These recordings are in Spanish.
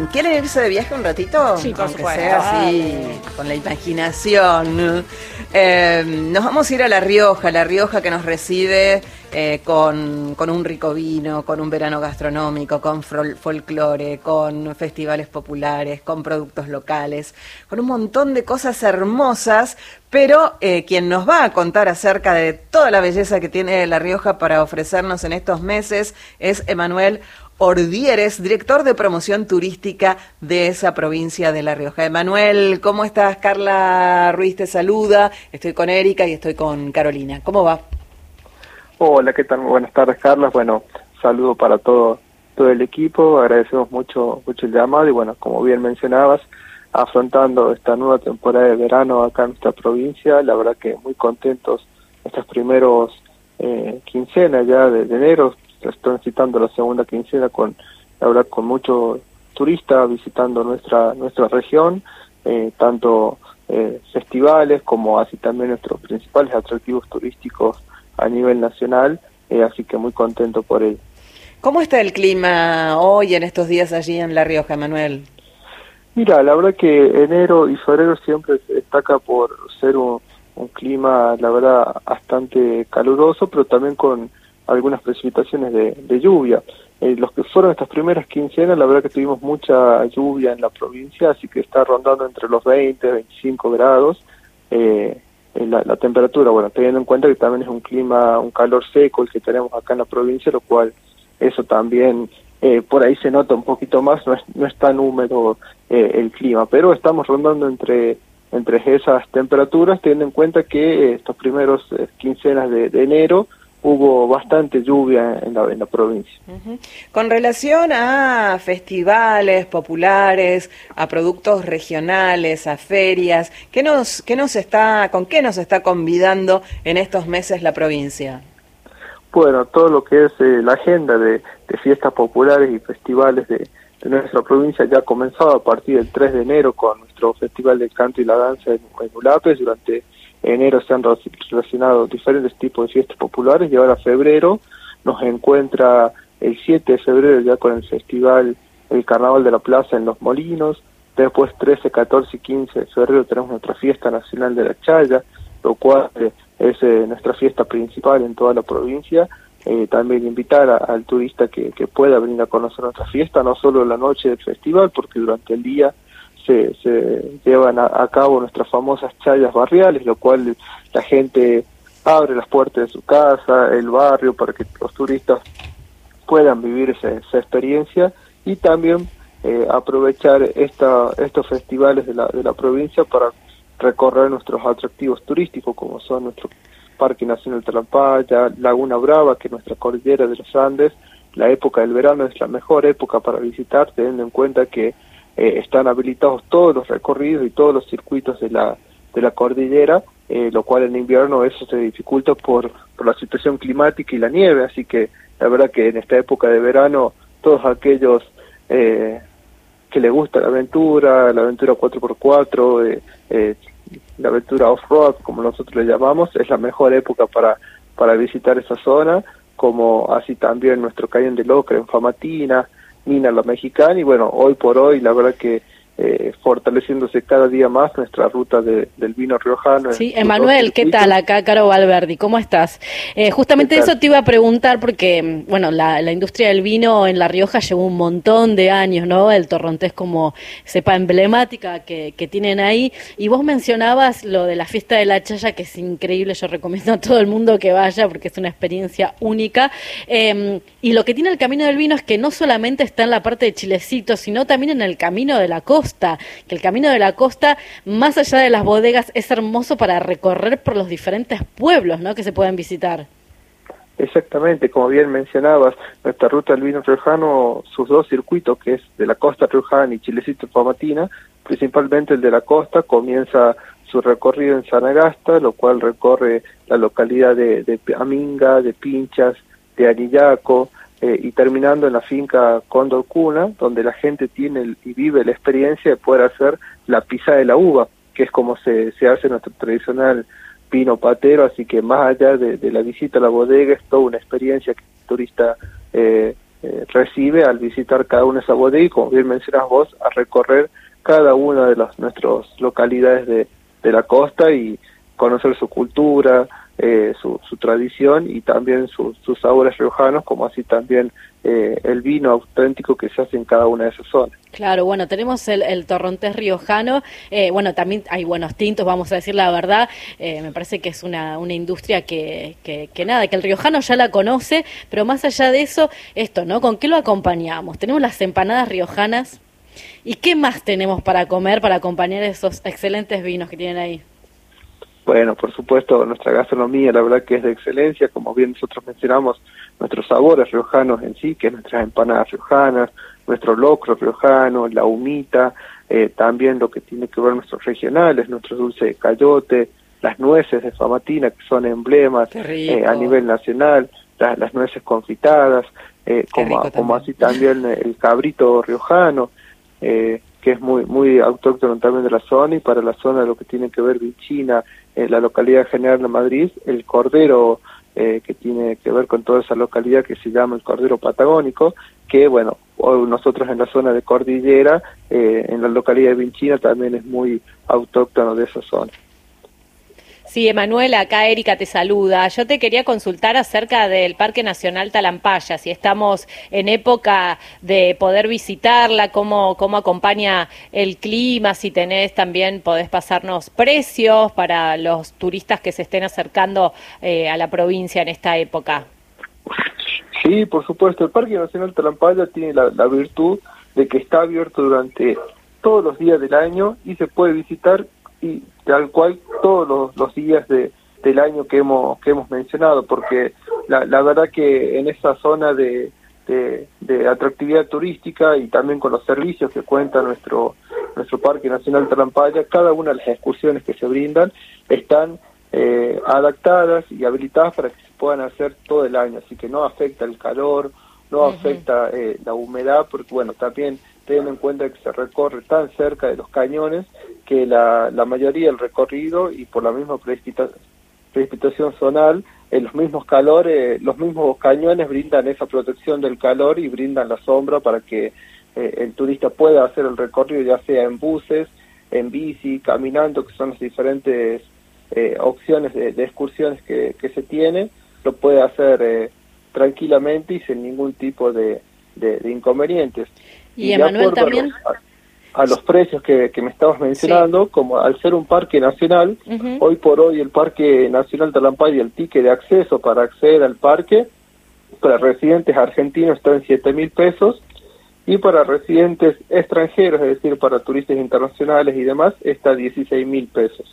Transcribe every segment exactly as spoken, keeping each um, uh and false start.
¿quieren irse de viaje un ratito? Sí, por Aunque supuesto. sea así, con la imaginación. Eh, nos vamos a ir a La Rioja, La Rioja que nos recibe eh, con, con un rico vino, con un verano gastronómico, con fol- folclore, con festivales populares, con productos locales, con un montón de cosas hermosas, pero eh, quien nos va a contar acerca de toda la belleza que tiene La Rioja para ofrecernos en estos meses es Emanuel Ordieres, director de promoción turística de esa provincia de La Rioja. Emanuel, ¿cómo estás? Carla Ruiz te saluda, estoy con Erika y estoy con Carolina. ¿Cómo va? Hola, ¿qué tal? Buenas tardes, Carla. Bueno, saludo para todo todo el equipo, agradecemos mucho mucho el llamado y bueno, como bien mencionabas, afrontando esta nueva temporada de verano acá en nuestra provincia, la verdad que muy contentos estos primeros eh, quincenas ya de, de enero, transitando la segunda quincena con, la verdad, con muchos turistas visitando nuestra nuestra región, eh, tanto eh, festivales como así también nuestros principales atractivos turísticos a nivel nacional, eh, así que muy contento por ello. ¿Cómo está el clima hoy en estos días allí en La Rioja, Emanuel? Mira, la verdad que enero y febrero siempre se destaca por ser un, un clima, la verdad, bastante caluroso, pero también con algunas precipitaciones de, de lluvia. Eh, los que fueron estas primeras quincenas, la verdad que tuvimos mucha lluvia en la provincia, así que está rondando entre los veinte, veinticinco grados. Eh, la, la temperatura, bueno, teniendo en cuenta que también es un clima, un calor seco el que tenemos acá en la provincia, lo cual eso también eh, por ahí se nota un poquito más, no es, no es tan húmedo eh, el clima, pero estamos rondando entre entre esas temperaturas, teniendo en cuenta que eh, estos primeros eh, quincenas de, de enero hubo bastante lluvia en la, en la provincia. Uh-huh. Con relación a festivales populares, a productos regionales, a ferias, ¿qué nos, qué nos está, con qué nos está convidando en estos meses la provincia? Bueno, todo lo que es eh, la agenda de, de fiestas populares y festivales de, de nuestra provincia ya ha comenzado a partir del tres de enero con nuestro Festival del Canto y la Danza en, en Ulapes. Durante enero se han relacionado diferentes tipos de fiestas populares y ahora febrero nos encuentra el siete de febrero ya con el festival, el Carnaval de la Plaza en Los Molinos. Después trece, catorce y quince de febrero tenemos nuestra fiesta nacional de la Chaya, lo cual eh, es eh, nuestra fiesta principal en toda la provincia. Eh, también invitar a, al turista que, que pueda venir a conocer nuestra fiesta, no solo la noche del festival, porque durante el día se, se llevan a, a cabo nuestras famosas chayas barriales, lo cual la gente abre las puertas de su casa, el barrio, para que los turistas puedan vivir esa, esa experiencia y también eh, aprovechar esta, estos festivales de la, de la provincia para recorrer nuestros atractivos turísticos, como son nuestro Parque Nacional Talampaya, Laguna Brava, que es nuestra cordillera de los Andes. La época del verano es la mejor época para visitar, teniendo en cuenta que eh, están habilitados todos los recorridos y todos los circuitos de la de la cordillera, eh, lo cual en invierno eso se dificulta por, por la situación climática y la nieve, así que la verdad que en esta época de verano todos aquellos eh, que les gusta la aventura, la aventura cuatro por cuatro, eh, eh, la aventura off-road, como nosotros le llamamos, es la mejor época para, para visitar esa zona, como así también nuestro Cañón del Ocre en Famatina, Mina la Mexicana, y bueno, hoy por hoy la verdad que eh, fortaleciéndose cada día más nuestra ruta de, del vino riojano. Sí, Emanuel, ¿qué tal? Acá Caro Valverdi, ¿cómo estás? Eh, justamente eso te iba a preguntar porque, bueno, la, la industria del vino en La Rioja llevó un montón de años, ¿no? El torrontés como cepa emblemática que, que tienen ahí, y vos mencionabas lo de la fiesta de la Chaya, que es increíble, yo recomiendo a todo el mundo que vaya porque es una experiencia única, eh, y lo que tiene el Camino del Vino es que no solamente está en la parte de Chilecito, sino también en el Camino de la Costa, que el Camino de la Costa, más allá de las bodegas, es hermoso para recorrer por los diferentes pueblos, ¿no?, que se pueden visitar. Exactamente, como bien mencionabas, nuestra ruta del vino riojano, sus dos circuitos, que es de la costa riojana y Chilecito Famatina, principalmente el de la costa, comienza su recorrido en Sanagasta, lo cual recorre la localidad de, de Aminga, de Pinchas, de Anillaco, Eh, y terminando en la finca Cóndor Cuna, donde la gente tiene el, y vive la experiencia de poder hacer la pisada de la uva, que es como se, se hace nuestro tradicional vino patero, así que más allá de, de la visita a la bodega, es toda una experiencia que el turista eh, eh, recibe al visitar cada una de esas bodegas y, como bien mencionas vos, a recorrer cada una de las nuestras localidades de, de la costa y conocer su cultura, eh, su, su tradición y también su, sus sabores riojanos, como así también eh, el vino auténtico que se hace en cada una de esas zonas. Claro, bueno, tenemos el, el torrontés riojano, eh, bueno, también hay buenos tintos, vamos a decir la verdad, eh, me parece que es una, una industria que, que, que nada, que el riojano ya la conoce, pero más allá de eso, esto, ¿no? ¿Con qué lo acompañamos? Tenemos las empanadas riojanas, ¿y qué más tenemos para comer, para acompañar esos excelentes vinos que tienen ahí? Bueno, por supuesto, nuestra gastronomía, la verdad que es de excelencia, como bien nosotros mencionamos, nuestros sabores riojanos en sí, que es nuestras empanadas riojanas, nuestro locro riojano, la humita, eh, también lo que tiene que ver nuestros regionales, nuestro dulce de cayote, las nueces de Famatina, que son emblemas eh, a nivel nacional, la, las nueces confitadas, eh, como, como así también el cabrito riojano, eh, que es muy muy autóctono también de la zona, y para la zona de lo que tiene que ver Vinchina, en la localidad General de Madrid, el cordero eh, que tiene que ver con toda esa localidad que se llama el cordero patagónico, que bueno, nosotros en la zona de Cordillera, eh, en la localidad de Vinchina también es muy autóctono de esa zona. Sí, Emanuel, acá Erika te saluda. Yo te quería consultar acerca del Parque Nacional Talampaya, si estamos en época de poder visitarla, cómo, cómo acompaña el clima, si tenés también, podés pasarnos precios para los turistas que se estén acercando eh, a la provincia en esta época. Sí, por supuesto, el Parque Nacional Talampaya tiene la, la virtud de que está abierto durante todos los días del año y se puede visitar y tal cual todos los, los días de, del año que hemos que hemos mencionado, porque la, la verdad que en esa zona de, de, de atractividad turística y también con los servicios que cuenta nuestro nuestro Parque Nacional Talampaya, cada una de las excursiones que se brindan están eh, adaptadas y habilitadas para que se puedan hacer todo el año, así que no afecta el calor, no uh-huh. afecta eh, la humedad, porque bueno, también teniendo en cuenta que se recorre tan cerca de los cañones que la, la mayoría del recorrido y por la misma precipita, precipitación zonal, en los mismos calores, los mismos cañones brindan esa protección del calor y brindan la sombra para que eh, el turista pueda hacer el recorrido, ya sea en buses, en bici, caminando, que son las diferentes eh, opciones de, de excursiones que, que se tiene, lo puede hacer eh, tranquilamente y sin ningún tipo de, de, de inconvenientes. Y, y Emanuel también... A los, a, a los precios que, que me estabas mencionando, sí. Como al ser un parque nacional, uh-huh. hoy por hoy el Parque Nacional Talampaya, el ticket de acceso para acceder al parque, para residentes argentinos está en siete mil pesos, y para residentes extranjeros, es decir, para turistas internacionales y demás, está dieciséis mil pesos.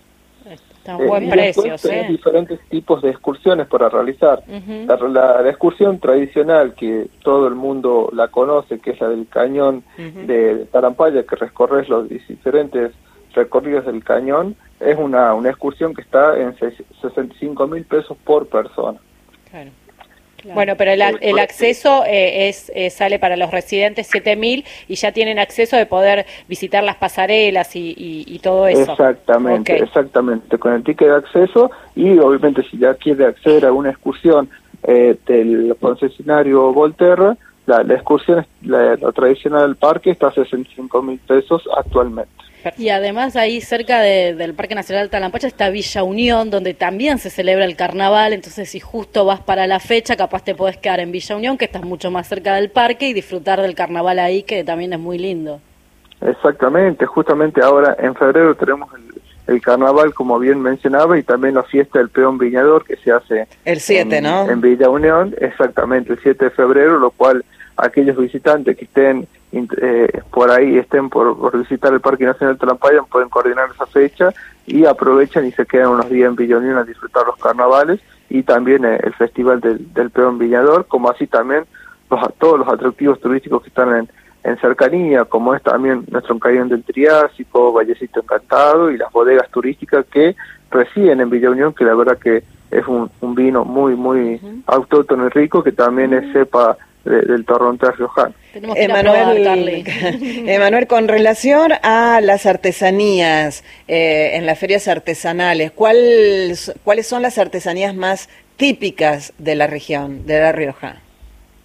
Está un buen eh, precio, sí. Hay diferentes tipos de excursiones para realizar. Uh-huh. La, la, la excursión tradicional, que todo el mundo la conoce, que es la del cañón uh-huh. de, de Talampaya, que recorres los diferentes recorridos del cañón, es una, una excursión que está en sesenta y cinco mil pesos por persona. Claro. Claro. Bueno, pero el, el acceso eh, es eh, sale para los residentes siete mil y ya tienen acceso de poder visitar las pasarelas y, y, y todo eso. Exactamente, okay. exactamente, con el ticket de acceso y obviamente si ya quiere acceder a una excursión eh, del concesionario Volterra, la, la excursión, la, la tradicional del parque está a sesenta y cinco mil pesos actualmente. Y además ahí cerca de, del Parque Nacional Talampaya está Villa Unión, donde también se celebra el carnaval, entonces si justo vas para la fecha, capaz te podés quedar en Villa Unión, que estás mucho más cerca del parque, y disfrutar del carnaval ahí, que también es muy lindo. Exactamente, justamente ahora en febrero tenemos el, el carnaval, como bien mencionaba, y también la fiesta del peón viñador, que se hace el siete, en, ¿no? En Villa Unión, exactamente, el siete de febrero, lo cual aquellos visitantes que estén Eh, por ahí estén por, por visitar el Parque Nacional Talampaya pueden coordinar esa fecha y aprovechan y se quedan unos días en Villa Unión a disfrutar los carnavales y también eh, el Festival del, del Peón Viñador, como así también los, todos los atractivos turísticos que están en, en cercanía, como es también nuestro Cañón del Triásico, Vallecito Encantado y las bodegas turísticas que residen en Villa Unión, que la verdad que es un, un vino muy, muy uh-huh. autóctono y rico, que también uh-huh. es cepa de, del torrontés riojano. Emanuel, Emanuel, con relación a las artesanías, eh, en las ferias artesanales, ¿cuál, ¿cuáles son las artesanías más típicas de la región, de La Rioja?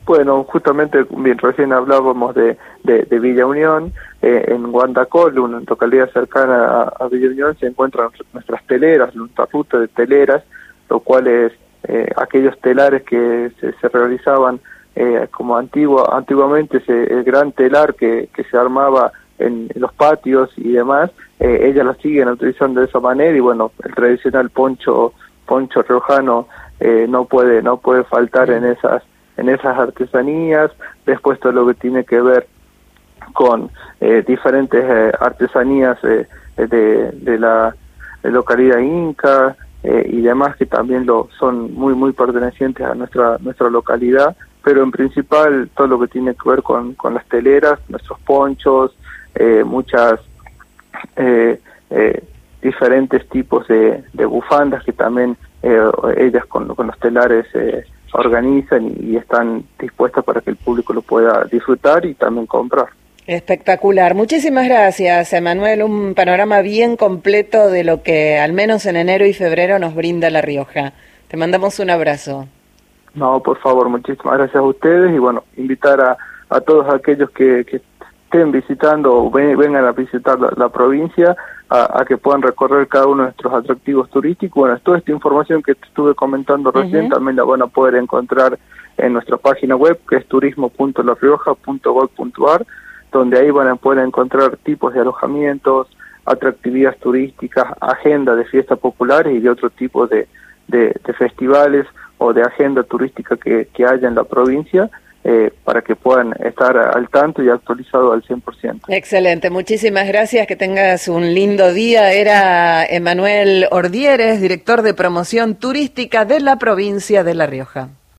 Bueno, justamente bien, recién hablábamos de, de, de Villa Unión, eh, en Guandacol, una localidad cercana a, a Villa Unión, se encuentran nuestras teleras, nuestra ruta de teleras, lo cual es eh, aquellos telares que se, se realizaban eh, como antiguo, antiguamente, ese, el gran telar que, que se armaba en, en los patios y demás, eh, ellas lo siguen utilizando de esa manera y bueno, el tradicional poncho, poncho riojano eh, no puede, no puede faltar en esas en esas artesanías. Después todo lo que tiene que ver con eh, diferentes eh, artesanías eh, de, de la de localidad inca eh, y demás que también lo son muy muy pertenecientes a nuestra nuestra localidad, pero en principal todo lo que tiene que ver con, con las teleras, nuestros ponchos, eh, muchas eh, eh, diferentes tipos de, de bufandas que también eh, ellas con, con los telares eh, organizan y, y están dispuestas para que el público lo pueda disfrutar y también comprar. Espectacular. Muchísimas gracias, Emanuel. Un panorama bien completo de lo que al menos en enero y febrero nos brinda La Rioja. Te mandamos un abrazo. No, por favor, muchísimas gracias a ustedes y bueno, invitar a, a todos aquellos que, que estén visitando o ven, vengan a visitar la, la provincia a, a que puedan recorrer cada uno de nuestros atractivos turísticos. Bueno, toda esta información que te estuve comentando recién uh-huh. también la van a poder encontrar en nuestra página web, que es turismo punto la rioja punto gob punto ar, donde ahí van a poder encontrar tipos de alojamientos, atractividades turísticas, agenda de fiestas populares y de otro tipo de, de, de festivales o de agenda turística que, que haya en la provincia, Eh, para que puedan estar al tanto y actualizados al cien por ciento. Excelente, muchísimas gracias, que tengas un lindo día. Era Emanuel Ordieres, director de promoción turística de la provincia de La Rioja.